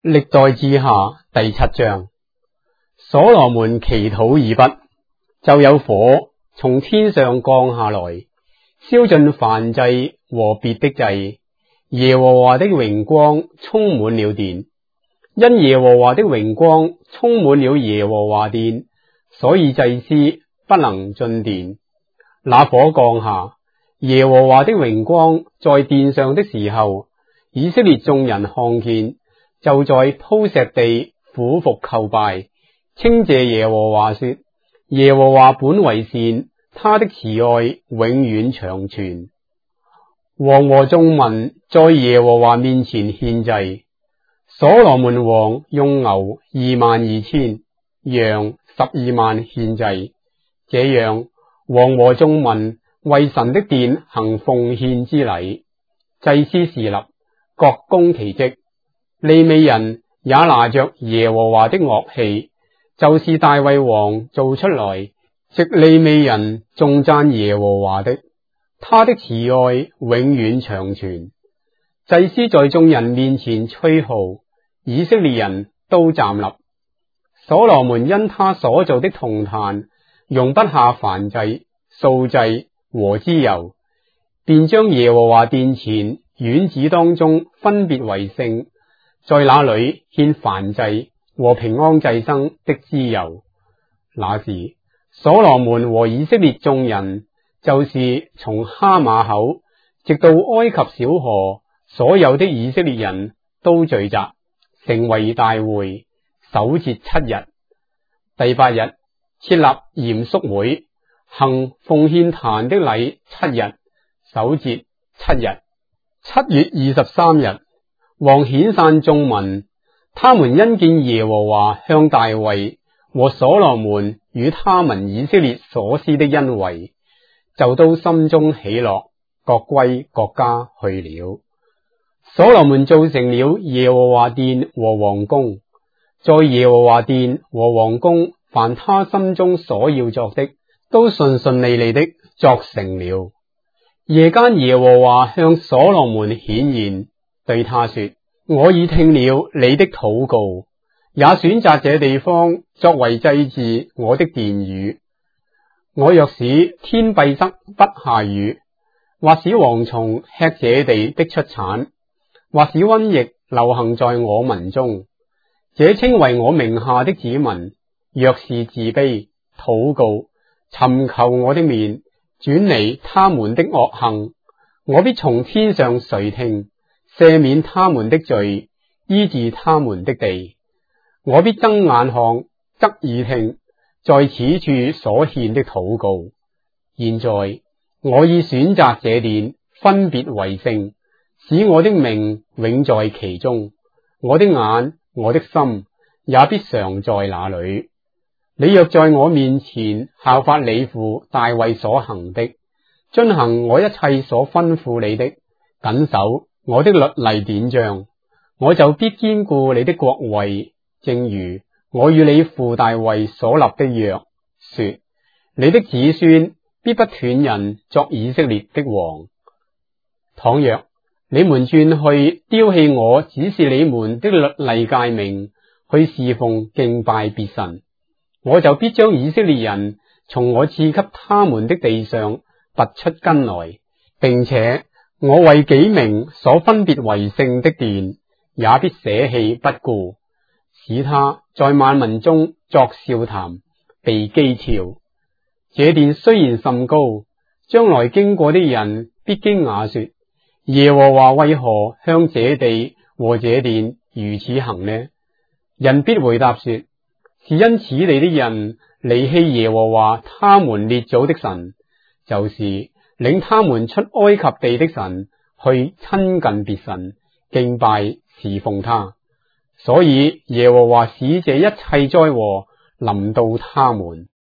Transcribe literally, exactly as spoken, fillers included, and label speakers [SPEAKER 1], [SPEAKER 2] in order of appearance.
[SPEAKER 1] 歷代志下第七章。所羅門祈禱已畢，就有火從天上降下來，燒盡燔祭和別的祭。耶和華的榮光充滿了殿，因耶和華的榮光充滿了耶和華殿，所以祭司不能進殿。那火降下，耶和華的榮光在殿上的時候，以色列眾人看見，就在鋪石地俯伏叩拜，稱謝耶和華說：耶和華本為善，他的慈愛永遠長存。王和眾民在耶和華面前獻祭，所羅門王用牛二萬二千，羊十二萬獻祭。這樣，王和眾民為神的殿行奉獻之禮。祭司侍立，各供其職。利未人也拿着耶和華的樂器，就是大衛王做出來，藉利未人頌讚耶和華的，他的慈愛永遠長存。祭司在眾人面前吹號，以色列人都站立。所羅門因他所造的銅壇容不下燔祭、素祭和脂油，便將耶和華殿前院子當中分別為聖，在那裏獻燔祭和平安祭牲的脂油。那時，所羅門和以色列眾人，就是從哈馬口直到埃及小河，所有的以色列人都聚集，成為大會，守節七日。第八日設立嚴肅會，行奉獻壇的禮七日，守節七日。七月二十三日，王遣散眾民，他們因見耶和華向大衛和所羅門與他民以色列所施的恩惠，就都心中喜樂，各歸各家去了。所羅門造成了耶和華殿和王宮，在耶和華殿和王宮，凡他心中所要作的，都順順利利的作成了。夜間耶和華向所羅門顯現，對他說：我已聽了你的禱告，也選擇這地方作為祭祀我的殿宇。我若使天閉塞不下雨，或使蝗蟲吃這地的出產，或使瘟疫流行在我民中，這稱為我名下的子民，若是自卑禱告，尋求我的面，轉離他們的惡行，我必從天上垂聽，赦免他們的罪，醫治他們的地。我必睜眼看，側耳聽，在此處所獻的禱告。現在我已選擇這殿，分別為聖，使我的名永在其中。我的眼、我的心也必常在那裏。你若在我面前效法你父大衛所行的，遵行我一切所吩咐你的，謹守我的律例典章，我就必堅固你的國位，正如我與你父大衛所立的約，說你的子孫必不斷人作以色列的王。倘若你們轉去丟棄我指示你們的律例誡命，去侍奉敬拜別神，我就必將以色列人從我賜給他們的地上拔出根來，並且我為己名所分別為聖的殿，也必捨棄不顧，使他在萬民中作笑談，被譏誚。這殿雖然甚高，將來經過的人必驚訝說：耶和華為何向這地和這殿如此行呢？人必回答說：是因此地的人離棄耶和華他們列祖的神，就是領他們出埃及地的神，去親近別神，敬拜侍奉他。所以耶和華使這一切災禍臨到他們。